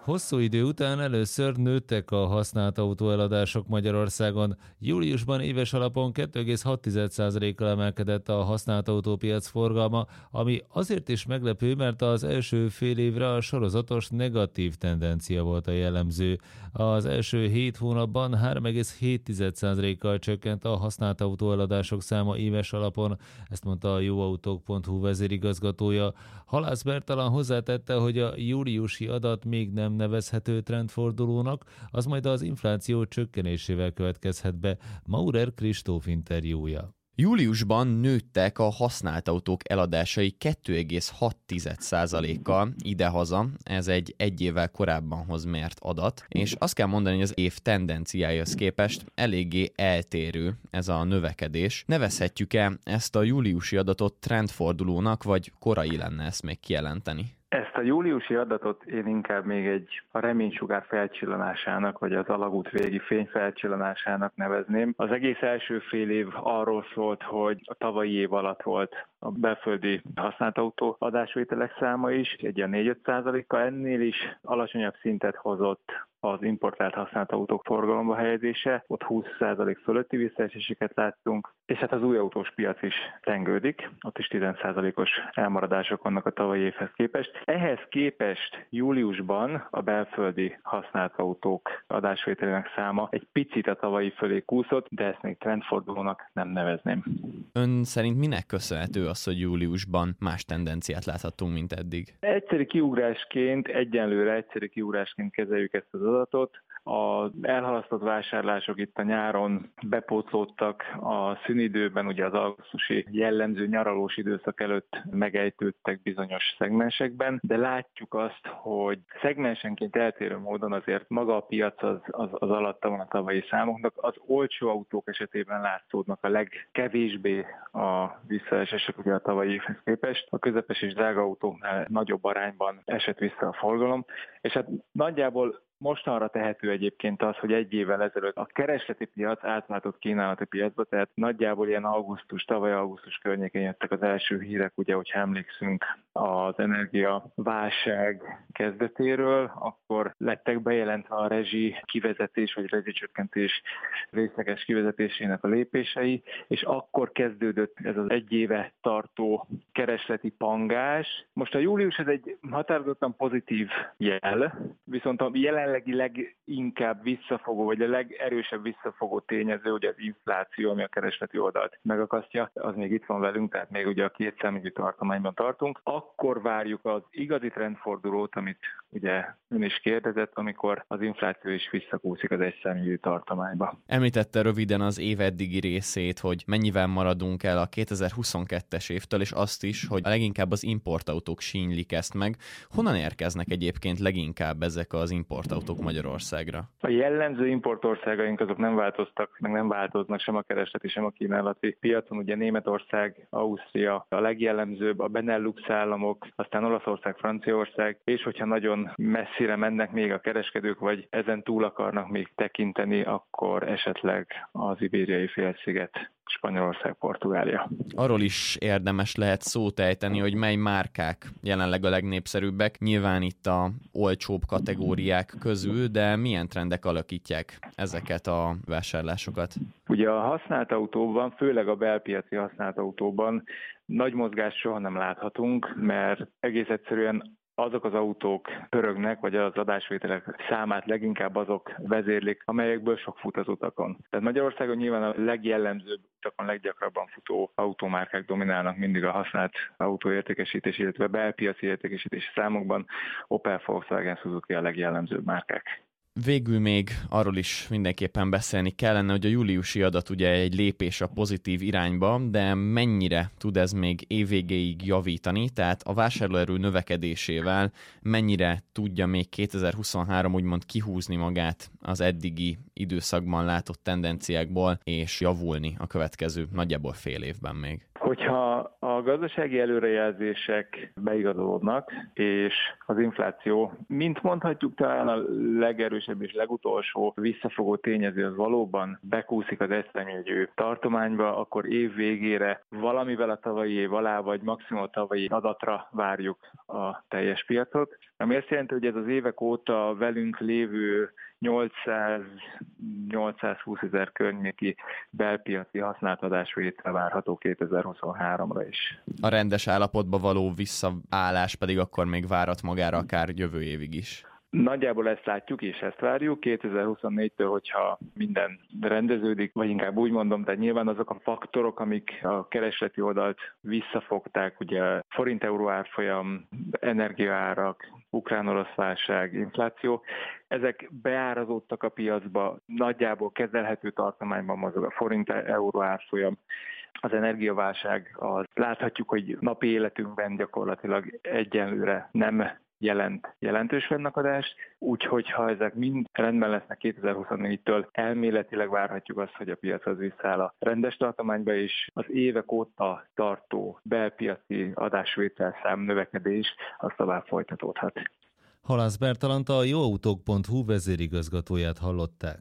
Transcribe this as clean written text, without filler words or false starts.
Hosszú idő után először nőttek a használt autóeladások Magyarországon. Júliusban éves alapon 2,6%-kal emelkedett a használt autópiac forgalma, ami azért is meglepő, mert az első fél évre a sorozatos negatív tendencia volt a jellemző. Az első 7 hónapban 3,7%-kal csökkent a használt autóeladások száma éves alapon, ezt mondta a jóautók.hu vezérigazgatója. Halász Bertalan hozzátette, hogy a júliusi adat még nem nevezhető trendfordulónak, az majd az infláció csökkenésével következhet be. Maurer Kristóf interjúja. Júliusban nőttek a használt autók eladásai 2,6%-kal idehaza, ez egy évvel korábbanhoz mért adat, és azt kell mondani, hogy az év tendenciájához képest eléggé eltérő ez a növekedés. Nevezhetjük-e ezt a júliusi adatot trendfordulónak, vagy korai lenne ezt még kijelenteni? Ezt a júliusi adatot én inkább még a reménysugár felcsillanásának, vagy az alagút végi fény felcsillanásának nevezném. Az egész első fél év arról szólt, hogy a tavalyi év alatt volt a belföldi használt autó adásvételek száma is, egy ilyen 4-5%-kal, ennél is alacsonyabb szintet hozott az importált használt autók forgalomba helyezése, ott 20% fölötti visszaeséseket láttunk, és hát az új autós piac is tengődik, ott is 10%-os elmaradások vannak a tavalyi évhez képest. Ehhez képest júliusban a belföldi használt autók adásvételének száma egy picit a tavalyi fölé kúszott, de ezt még trendfordulónak nem nevezném. Ön szerint minek köszönhető az, hogy júliusban más tendenciát láthatunk, mint eddig? Egyenlőre egyszerű kiugrásként kezeljük ezt az adatot. Az elhalasztott vásárlások itt a nyáron bepótlódtak, a szünidőben, ugye az augusztusi jellemző nyaralós időszak előtt megejtődtek bizonyos szegmensekben, de látjuk azt, hogy szegmensenként eltérő módon azért maga a piac az alatta van a tavalyi számoknak. Az olcsó autók esetében látszódnak a legkevésbé a visszaesések ugye a tavalyi évhez képest. A közepes és drága autóknál nagyobb arányban esett vissza a forgalom, és hát nagyjából mostanra tehető egyébként az, hogy egy évvel ezelőtt a keresleti piac átváltott kínálati piacba, tehát nagyjából ilyen tavaly augusztus környékén jöttek az első hírek, ugye, hogyha emlékszünk az energiaválság kezdetéről, akkor lettek bejelentve a rezsi kivezetés vagy rezsicsökkentés részleges kivezetésének a lépései, és akkor kezdődött ez az egy éve tartó keresleti pangás. Most a július ez egy határozottan pozitív jel, viszont a jelenlegi leginkább visszafogó, vagy a legerősebb visszafogó tényező, ugye az infláció, ami a keresleti oldalt megakasztja, az még itt van velünk, tehát még ugye a 2 számjegyű tartományban tartunk. Akkor várjuk az igazi trendfordulót, amit ugye ön is kérdezett, amikor az infláció is visszakúszik az 1 számjegyű tartományba. Említette röviden az év eddigi részét, hogy mennyivel maradunk el a 2022-es évtől, és azt is, hogy leginkább az importautók sínylik ezt meg. Honnan érkeznek egyébként leginkább ezek az importautók Magyarországra? A jellemző importországaink azok nem változtak, meg nem változnak sem a keresleti, sem a kínálati piacon. Ugye Németország, Ausztria a legjellemzőbb, a Benelux államok, aztán Olaszország, Franciaország, és hogyha nagyon messzire mennek még a kereskedők, vagy ezen túl akarnak még tekinteni, akkor esetleg az Ibériai félsziget, Spanyolország, Portugália. Arról is érdemes lehet szót ejteni, hogy mely márkák jelenleg a legnépszerűbbek. Nyilván itt a olcsóbb kategóriák közül, de milyen trendek alakítják ezeket a vásárlásokat? Ugye a használt autóban, főleg a belpiaci használt autóban nagy mozgást soha nem láthatunk, mert egész egyszerűen azok az autók pörögnek, vagy az adásvételek számát leginkább azok vezérlik, amelyekből sok fut az utakon. Tehát Magyarországon nyilván a legjellemzőbb utakon leggyakrabban futó automárkák dominálnak mindig a használt autóértékesítés, illetve belpiaci értékesítési számokban. Opel, Volkswagen, Suzuki a legjellemzőbb márkák. Végül még arról is mindenképpen beszélni kellene, hogy a júliusi adat ugye egy lépés a pozitív irányba, de mennyire tud ez még évvégéig javítani, tehát a vásárlóerő növekedésével mennyire tudja még 2023 úgymond kihúzni magát az eddigi időszakban látott tendenciákból, és javulni a következő nagyjából fél évben még? Hogyha a gazdasági előrejelzések beigazolódnak, és az infláció, mint mondhatjuk, talán a legerősebb és legutolsó visszafogó tényező az valóban bekúszik az eszemjegyű tartományba, akkor év végére valamivel a tavalyi év alá, vagy maximum a tavalyi adatra várjuk a teljes piacot. Ami azt jelenti, hogy ez az évek óta velünk lévő 800-820 ezer környéki belpiaci használt adásvétel várható 2023-ra is. A rendes állapotba való visszaállás pedig akkor még várat magára akár jövő évig is. Nagyjából ezt látjuk, és ezt várjuk. 2024-től, hogyha minden rendeződik, vagy inkább úgy mondom, tehát nyilván azok a faktorok, amik a keresleti oldalt visszafogták, ugye forint-euró árfolyam, energiaárak, ukrán-orosz válság, infláció, ezek beárazódtak a piacba, nagyjából kezelhető tartományban mozog a forint-euró árfolyam. Az energiaválság, láthatjuk, hogy napi életünkben gyakorlatilag egyenlőre nem jelent jelentős fennakadást, úgyhogy ha ezek mind rendben lesznek 2024-től, elméletileg várhatjuk azt, hogy a piac az visszáll a rendes tartományba, és az évek óta tartó belpiaci adásvételszám növekedés az tovább folytatódhat. Halász Bertalant, a jóautók.hu vezérigazgatóját hallották.